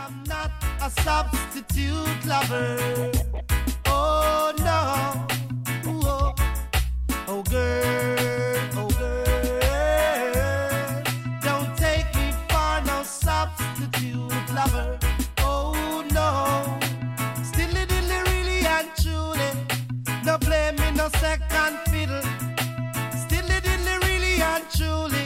I'm not a substitute lover. Oh no. Oh, oh girl, oh girl. Don't take me for no substitute lover. Oh no. Stilly dilly really and truly. No play me no second fiddle. Stilly dilly really and truly.